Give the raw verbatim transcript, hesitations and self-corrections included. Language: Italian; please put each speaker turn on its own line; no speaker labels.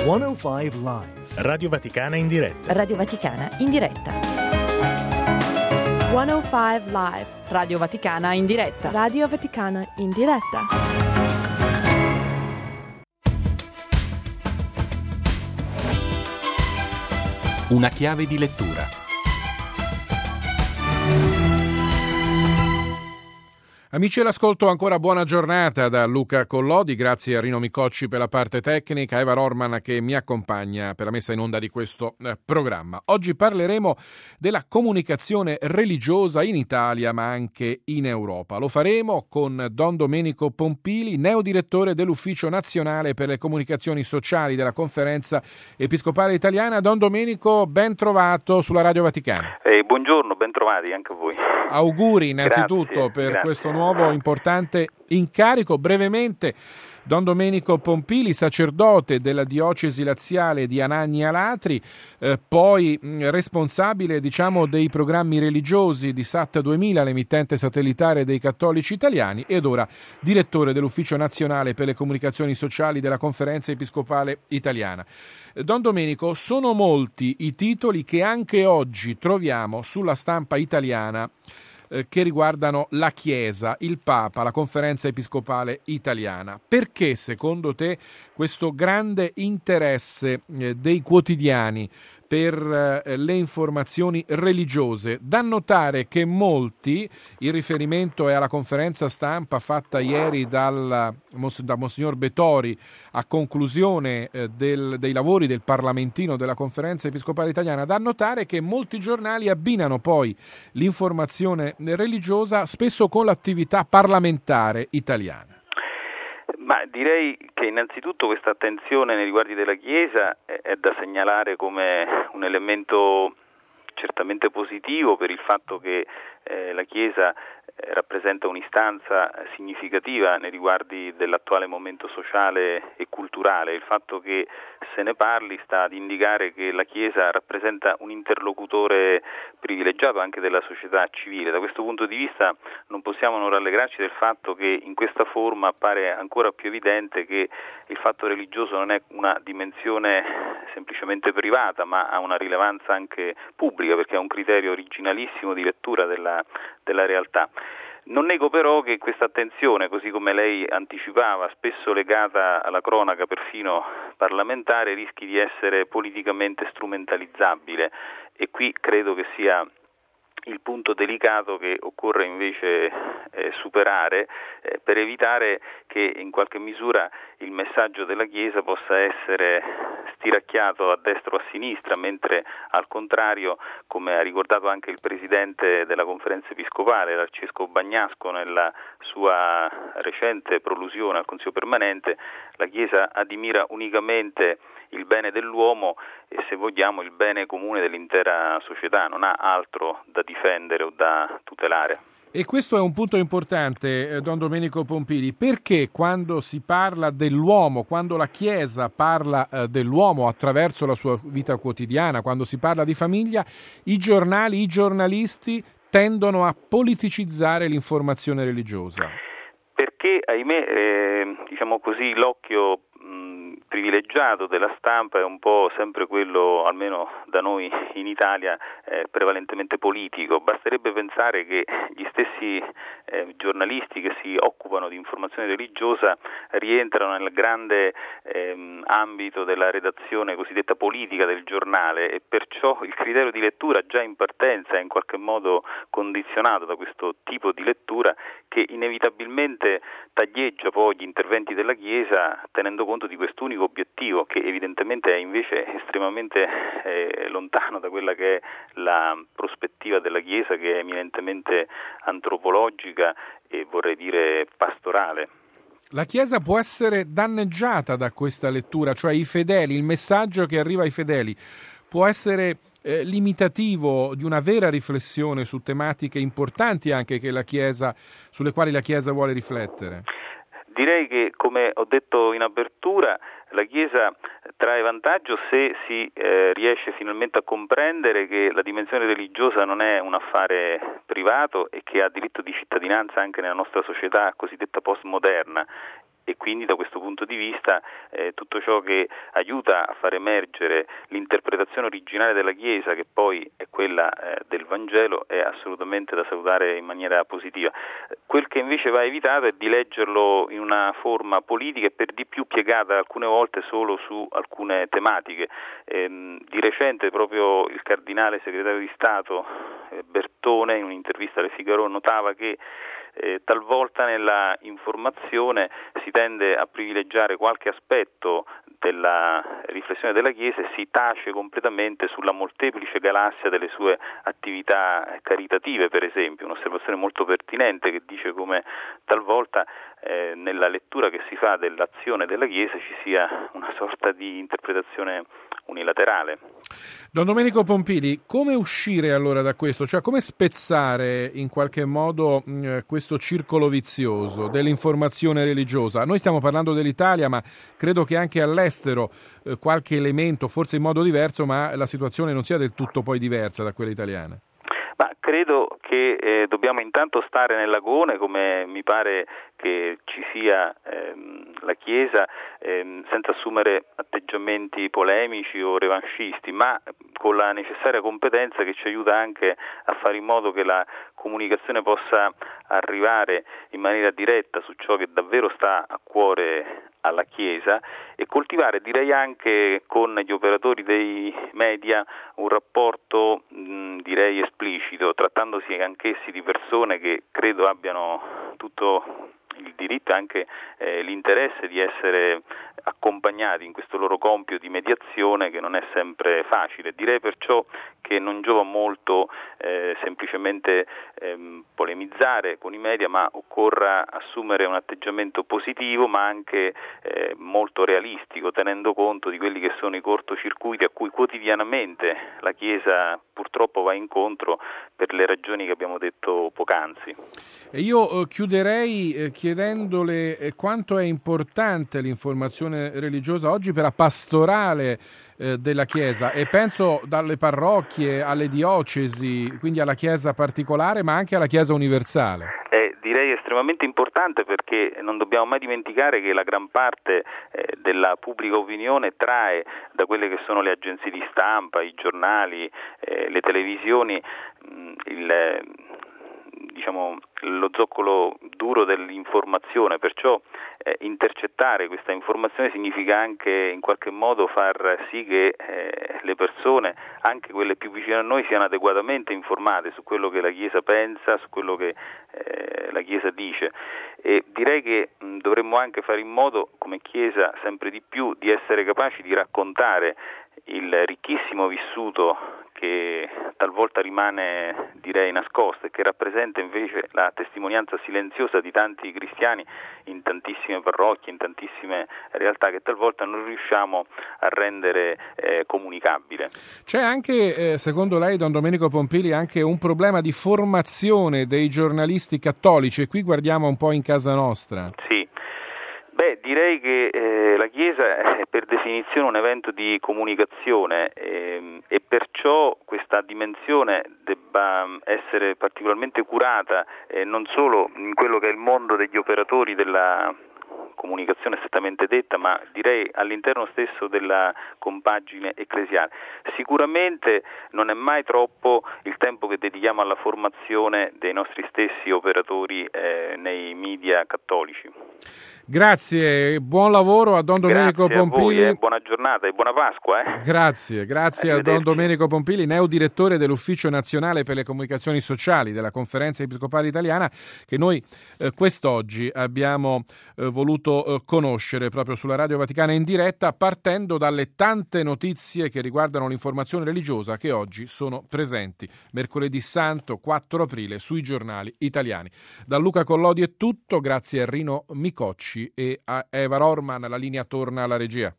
centocinque Live.
Radio Vaticana in diretta.
Radio Vaticana in diretta.
centocinque Live.
Radio Vaticana in diretta.
Radio Vaticana in diretta.
Una chiave di lettura.
Amici all'ascolto, ancora buona giornata da Luca Collodi, grazie a Rino Micocci per la parte tecnica, Eva Rorman che mi accompagna per la messa in onda di questo eh, programma. Oggi parleremo della comunicazione religiosa in Italia ma anche in Europa. Lo faremo con Don Domenico Pompili, neodirettore dell'Ufficio Nazionale per le Comunicazioni Sociali della Conferenza Episcopale Italiana. Don Domenico, ben trovato sulla Radio Vaticana.
Eh, buongiorno, ben trovati anche a voi.
Auguri innanzitutto
grazie,
per
grazie.
questo nuovo importante incarico. Brevemente, Don Domenico Pompili, sacerdote della diocesi laziale di Anagni Alatri, eh, poi mh, responsabile diciamo dei programmi religiosi di Sat duemila, l'emittente satellitare dei cattolici italiani, ed ora direttore dell'Ufficio Nazionale per le Comunicazioni Sociali della Conferenza Episcopale Italiana. Don Domenico, sono molti i titoli che anche oggi troviamo sulla stampa italiana eh, che riguardano la Chiesa, il Papa, la Conferenza Episcopale Italiana. Perché, secondo te, questo grande interesse eh, dei quotidiani per eh, le informazioni religiose? Da notare che molti, il riferimento è alla conferenza stampa fatta ieri dal, da Monsignor Betori a conclusione eh, del, dei lavori del Parlamentino della Conferenza Episcopale Italiana, da notare che molti giornali abbinano poi l'informazione religiosa spesso con l'attività parlamentare italiana.
Ma direi che innanzitutto questa attenzione nei riguardi della Chiesa è da segnalare come un elemento certamente positivo per il fatto che eh, la Chiesa eh, rappresenta un'istanza significativa nei riguardi dell'attuale momento sociale e culturale. Il fatto che se ne parli sta ad indicare che la Chiesa rappresenta un interlocutore privilegiato anche della società civile. Da questo punto di vista non possiamo non rallegrarci del fatto che in questa forma appare ancora più evidente che il fatto religioso non è una dimensione semplicemente privata, ma ha una rilevanza anche pubblica, perché è un criterio originalissimo di lettura della, della realtà. Non nego però che questa attenzione, così come lei anticipava, spesso legata alla cronaca perfino parlamentare, rischi di essere politicamente strumentalizzabile, e qui credo che sia il punto delicato che occorre invece eh, superare eh, per evitare che in qualche misura il messaggio della Chiesa possa essere stiracchiato a destra o a sinistra, mentre al contrario, come ha ricordato anche il Presidente della Conferenza Episcopale, l'Arcivescovo Bagnasco, nella sua recente prolusione al Consiglio Permanente, la Chiesa admira unicamente il bene dell'uomo e, se vogliamo, il bene comune dell'intera società, non ha altro da difendere o da tutelare.
E questo è un punto importante, eh, Don Domenico Pompili, perché quando si parla dell'uomo, quando la Chiesa parla eh, dell'uomo attraverso la sua vita quotidiana, quando si parla di famiglia, i giornali, i giornalisti tendono a politicizzare l'informazione religiosa? Perché,
ahimè, eh, diciamo così, l'occhio privilegiato della stampa è un po' sempre quello, almeno da noi in Italia, eh, prevalentemente politico. Basterebbe pensare che gli stessi eh, giornalisti che si occupano di informazione religiosa rientrano nel grande eh, ambito della redazione cosiddetta politica del giornale, e perciò il criterio di lettura già in partenza è in qualche modo condizionato da questo tipo di lettura che inevitabilmente taglieggia poi gli interventi della Chiesa tenendo conto di quest'unico obiettivo, che evidentemente è invece estremamente eh, lontano da quella che è la prospettiva della Chiesa, che è eminentemente antropologica e vorrei dire pastorale.
La Chiesa può essere danneggiata da questa lettura, cioè i fedeli, il messaggio che arriva ai fedeli può essere eh, limitativo di una vera riflessione su tematiche importanti anche che la Chiesa, sulle quali la Chiesa vuole riflettere.
Direi che, come ho detto in apertura, la Chiesa trae vantaggio se si eh, riesce finalmente a comprendere che la dimensione religiosa non è un affare privato e che ha diritto di cittadinanza anche nella nostra società cosiddetta postmoderna. e quindi da questo punto di vista eh, tutto ciò che aiuta a far emergere l'interpretazione originale della Chiesa, che poi è quella eh, del Vangelo, è assolutamente da salutare in maniera positiva. Quel che invece va evitato è di leggerlo in una forma politica e per di più piegata alcune volte solo su alcune tematiche. Ehm, di recente proprio il cardinale segretario di Stato eh, Bertone, in un'intervista alle Figaro, notava che Eh, talvolta nella informazione si tende a privilegiare qualche aspetto della riflessione della Chiesa e si tace completamente sulla molteplice galassia delle sue attività caritative, per esempio. Un'osservazione molto pertinente che dice come talvolta eh, nella lettura che si fa dell'azione della Chiesa ci sia una sorta di interpretazione unilaterale.
Don Domenico Pompili, come uscire allora da questo? Cioè come spezzare in qualche modo mh, questo circolo vizioso dell'informazione religiosa? Noi stiamo parlando dell'Italia, ma credo che anche all'estero eh, qualche elemento, forse in modo diverso, ma la situazione non sia del tutto poi diversa da quella italiana.
Ma credo che eh, dobbiamo intanto stare nell'agone, come mi pare che ci sia ehm, la Chiesa, ehm, senza assumere atteggiamenti polemici o revanscisti, ma con la necessaria competenza che ci aiuta anche a fare in modo che la comunicazione possa arrivare in maniera diretta su ciò che davvero sta a cuore alla Chiesa e coltivare, direi anche con gli operatori dei media, un rapporto mh, direi esplicito, trattandosi anch'essi di persone che credo abbiano tutto il diritto e anche eh, l'interesse di essere accompagnati in questo loro compito di mediazione che non è sempre facile. Direi perciò che non giova molto eh, semplicemente ehm, polemizzare con i media, ma occorra assumere un atteggiamento positivo ma anche eh, molto realistico, tenendo conto di quelli che sono i cortocircuiti a cui quotidianamente la Chiesa purtroppo va incontro per le ragioni che abbiamo detto poc'anzi.
E io eh, chiuderei eh, chiedendole eh, quanto è importante l'informazione religiosa oggi per la pastorale eh, della Chiesa, e penso dalle parrocchie alle diocesi, quindi alla Chiesa particolare ma anche alla Chiesa universale.
Eh, direi estremamente importante, perché non dobbiamo mai dimenticare che la gran parte eh, della pubblica opinione trae da quelle che sono le agenzie di stampa, i giornali, eh, le televisioni, mh, il diciamo lo zoccolo duro dell'informazione, perciò eh, intercettare questa informazione significa anche in qualche modo far sì che eh, le persone, anche quelle più vicine a noi, siano adeguatamente informate su quello che la Chiesa pensa, su quello che eh, la Chiesa dice. E direi che mh, dovremmo anche fare in modo, come Chiesa, sempre di più di essere capaci di raccontare il ricchissimo vissuto che talvolta rimane, direi, nascosto e che rappresenta invece la testimonianza silenziosa di tanti cristiani in tantissime parrocchie, in tantissime realtà che talvolta non riusciamo a rendere eh, comunicabile.
C'è anche, eh, secondo lei, Don Domenico Pompili, anche un problema di formazione dei giornalisti cattolici, e qui guardiamo un po' in casa nostra.
Sì. Beh, direi che eh, la Chiesa è per definizione un evento di comunicazione ehm, e perciò questa dimensione debba essere particolarmente curata eh, non solo in quello che è il mondo degli operatori della comunicazione strettamente detta, ma direi all'interno stesso della compagine ecclesiale. Sicuramente non è mai troppo il tempo che dedichiamo alla formazione dei nostri stessi operatori eh, nei media cattolici.
Grazie, buon lavoro a Don Domenico
grazie
Pompili.
A voi, eh, buona giornata e buona Pasqua. Eh.
Grazie, grazie a Don Domenico Pompili, neodirettore dell'Ufficio Nazionale per le Comunicazioni Sociali della Conferenza Episcopale Italiana, che noi eh, quest'oggi abbiamo eh, voluto eh, conoscere proprio sulla Radio Vaticana in diretta, partendo dalle tante notizie che riguardano l'informazione religiosa che oggi sono presenti mercoledì santo quattro aprile sui giornali italiani. Da Luca Collodi è tutto, grazie a Rino Micocci e a Eva Rorman. La linea torna alla regia.